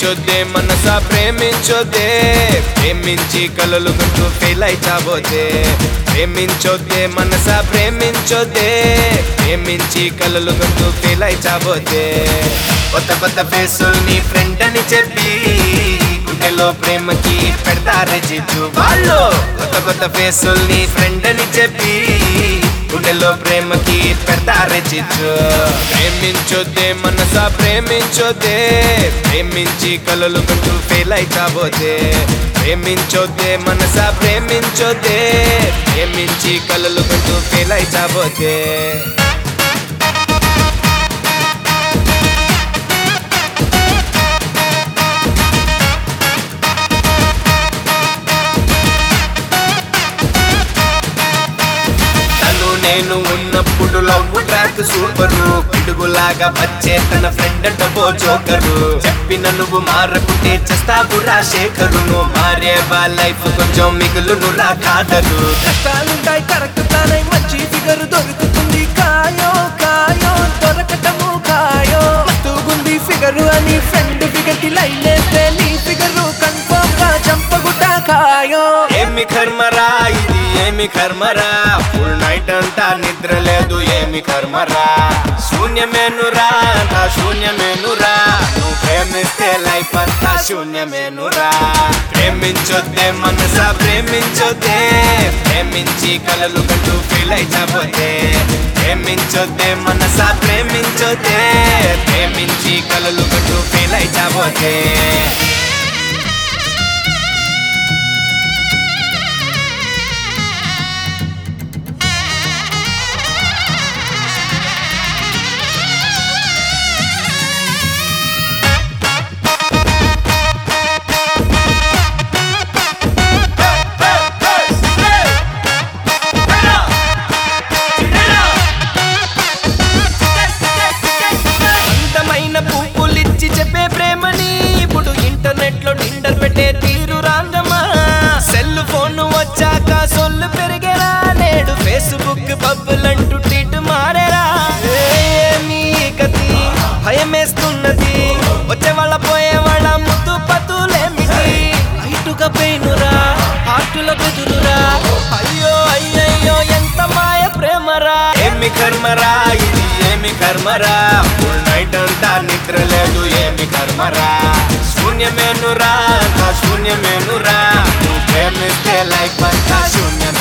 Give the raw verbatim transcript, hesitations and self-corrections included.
ప్రేమించొద్దే మనసా ప్రేమించొద్దే ప్రేమించి కలలు గుంటూ ఫెయిల్ అయి చావోదే ప్రేమించొద్దే మనసా ప్రేమించొద్దే ప్రేమించి కలలు గుంటూ ఫెయిల్ అయి చావోదే కొత్త కొత్త ఫేసుల్ని ఫ్రెండ్ అని చెప్పి గుండెలో ప్రేమకి పెడతారే జిజ్జు వాళ్ళు కొత్త కొత్త ఫేసుల్ని ఫ్రెండ్ అని చెప్పి గుండెలో ప్రేమకి పెడతారే జిజ్జు ప్రేమించొద్దే మనసా ప్రేమించొద్దే ప్రేమించి కలలు గుంటూ ఫెయిల్ అయి చావోదే ప్రేమించొద్దే మనసా ప్రేమించొద్దే ప్రేమించి కలలు గుంటూ ఫెయిల్ అయి చావోదే నేను ఉన్నప్పుడు లవ్ ట్రాక్ సూపరు పిడుగులాగా వచ్చే తన ఫ్రెండ్ డబ్బో జోకరు చెప్పిన నువ్వు మారకుంటే చేస్తావు రా శేఖరు నువ్వు మారేవా లైఫ్ కొంచెం మిగులును రా కాదరు కష్టాలుంటాయి కరెక్ట్ తానై మంచి ఫిగర్ దొరుకుతుంది కాయో కాయో దొరకటము కాయో మస్తుగుంది ఫిగరు అని ఫ్రెండ్ ఫిగర్ కి లైన్ వేస్తే నీ ఫిగరు కన్ఫర్మ్ గా చంపగుట్ట కాయో ఏమి కర్మరా ఇది ఏమి కర్మరా ఫుల్ నైట్ అంతా నిద్ర లేదు ఏమి కర్మరా శూన్యమేనురా అంతా శూన్యమేనురా నువ్వు ప్రేమిస్తే లైఫ్ అంతా శూన్యమేనురా ప్రేమించొద్దే మనసా ప్రేమించొద్దే ప్రేమించి కలలు గంటూ ఫీల్ అయిపోతే ప్రేమించొద్దే మనసా ప్రేమించొద్దే ప్రేమించి కలలు గంటూ ఫీల్ అయిపోతే పువ్వులిచ్చి చెప్పే ప్రేమని ఇప్పుడు ఇంటర్నెట్ లో టిండర్ పెట్టే తీరు రాంగమా సెల్ ఫోన్ వచ్చాక సొల్లు పెరిగేరా నేడు ఫేస్బుక్ పబ్బులంటూ ట్వీట్ మారేరా ఏమీ గతి భయమేస్తున్నది వచ్చే వాళ్ళ పోయే వాళ్ళ ముద్దు పతులేమిటి ఇటుక పెయినురా హార్టుల బెదురురా అయ్యో అయ్యయ్యో ఎంత మాయ ప్రేమరా ఏమి కర్మరా ఇది ఏమి కర్మరా ఫుల్ నైట్ అంతా నిద్ర లేదు ఏమి కర్మరా శూన్యమేనురా అంతా శూన్యమేనురా నువ్వు ప్రేమిస్తే లైఫ్ అంతా శూన్యమే